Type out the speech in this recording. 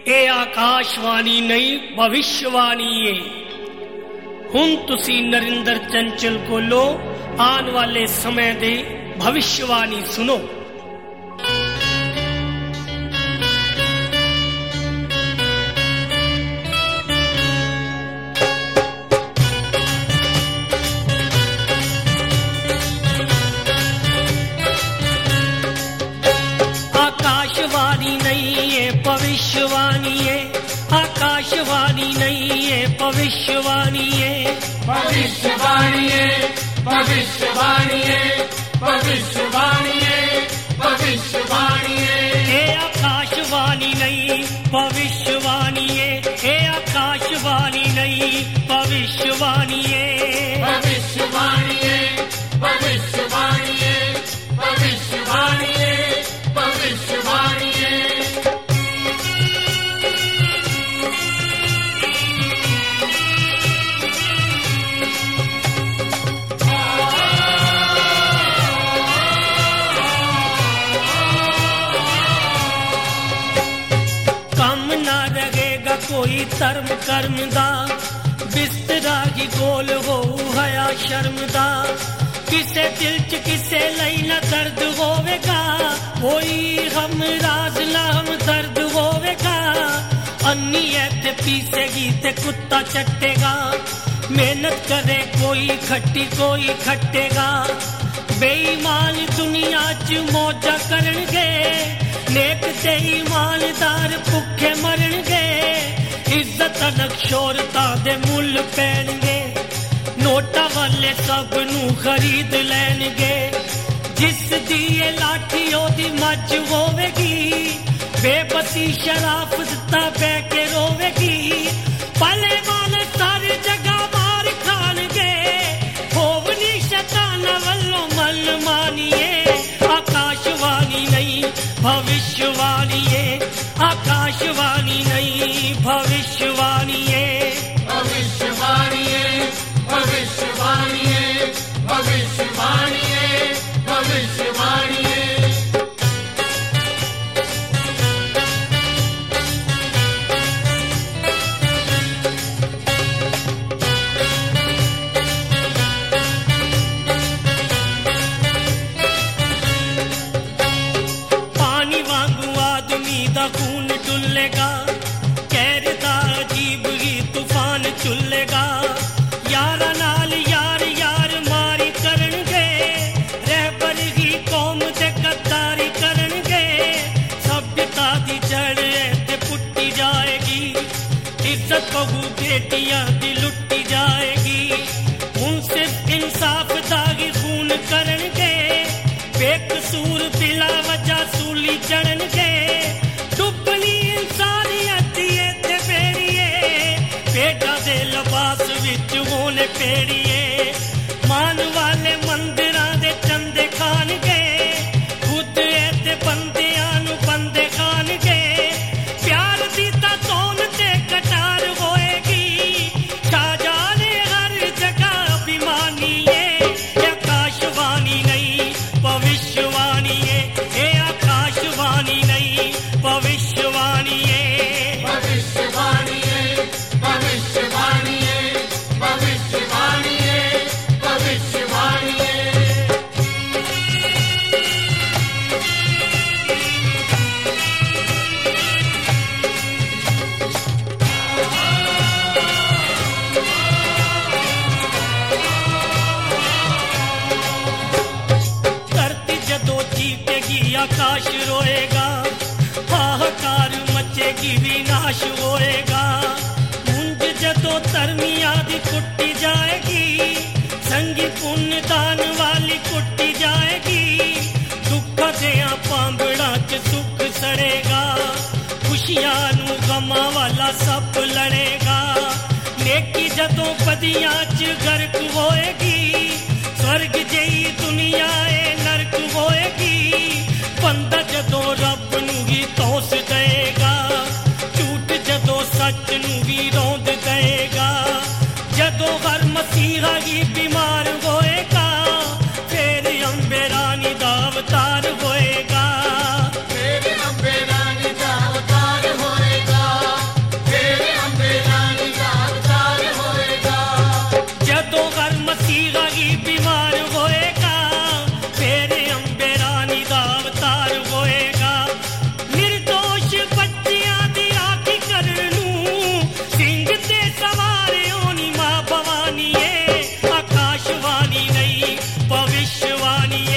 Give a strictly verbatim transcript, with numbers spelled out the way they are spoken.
ਇਹ ਆਕਾਸ਼ਵਾਣੀ ਨਹੀਂ ਭਵਿष्यवाणी ਏ। ਹੁਣ ਤੁਸੀਂ ਨਰਿੰਦਰ ਚੰਚਲ ਕੋਲੋਂ ਆਉਣ ਵਾਲੇ ਸਮੇਂ ਦੇ ਭਵਿष्यवाणी ਸੁਣੋ। आकाशवाणी नहीं है भविष्यवाणी है, आकाशवाणी नहीं है भविष्यवाणी है, भविष्यवाणी है, भविष्यवाणी है, भविष्यवाणी है, भविष्यवाणी है। ये आकाशवाणी नहीं भविष्यवाणी है, ये आकाशवाणी नहीं भविष्यवाणी है, भविष्यवाणी है, भविष्यवाणी है, भविष्यवाणी है, भविष्यवाणी है। कम ना रहेगा कोई धर्म कर्म दा, बिस्तरा ही गोल हो हया शर्म दा। किसे दिल च किसे लई ना दर्द होवेगा, कोई हम राज ना हम दर्द होवेगा। अन्नी ऐते पीसेगी ते कुत्ता चटेगा, मेहनत करे कोई खट्टी कोई खट्टेगा। बेईमान दुनिया च मौजा करनगे, नेक ते ईमानदार भुखे मरनगे। इज्जत अलग शोहरता दे मुल पैणगे, नोटा वाले सब नू खरीद लैणगे। जिस दी ये लाठी ओदी मज होवेगी, बेबसी शराफ दिता बह के रोवेगी। पले वाले सारी जगह मार खाणगे, होवनी शैताना वल्लों मन मानिए। आकाशवाणी नहीं भविष्यवाणी है, आकाशवाणी नहीं भविष्यवाणी है, भविष्यवाणी है, भविष्यवाणी है, भविष्यवाणी है, भविष्यवाणी है। पानी वांगू आदमी दा खून डुलेगा, कहर दा अजीब ही तूफान चुलेगा। यारा नाल यार यार मारी करनगे, रहबर ही कौम ते गद्दारी करनगे। सभ्यता दी जड़ ते पुट्टी जाएगी, इज्जत बहू बेटियां दी लुट्टी जाएगी। हुन सिर्फ इंसाफ दा ही खून करनगे, बेकसूर बिला वजह सूली चढ़नगे। डुबनी इंसानियत ते बेड़िए, बेटा दे लबास विच होने पेड़िए। मान वाले मंदिरां दे चंदे खानगे, खुद ते बंदियां नू बंदे खानगे। प्यार दी तां तौन ते कटार होएगी, शाहजहां ने हर जगह अभिमानी है। आकाशवाणी नहीं भविष्यवाणी है, ये आकाशवाणी नहीं भविष्यवाणी है, भविष्यवाणी है, भविष्यवाणी है, भविष्यवाणी है, भविष्यवाणी है। धरती जदों चीखेगी आकाश रोएगा, हाहाकार मचेगी विनाश होएगा। मुंज जदों धर्मियां दी कुट्टी जाएगी, संगी पुण्य दान वाली कुट्टी जाएगी। दुख दियां पांबड़ा च सुख सड़ेगा, खुशियां नू गमां वाला सब लड़ेगा। नेकी जदों बदियां च गर्क होएगी, स्वर्ग जई दुनिया ए नरक होएगी। बंदा जदों रब नू ही तोस देगा, झूठ जदों सच नू ही रौंद देगा। जदों हर मसीहा ही बीमार होएगा, फिर अंबे रानी दा अवतार होएगा, फिर अंबे रानी दा अवतार होएगा। भविष्यवाणी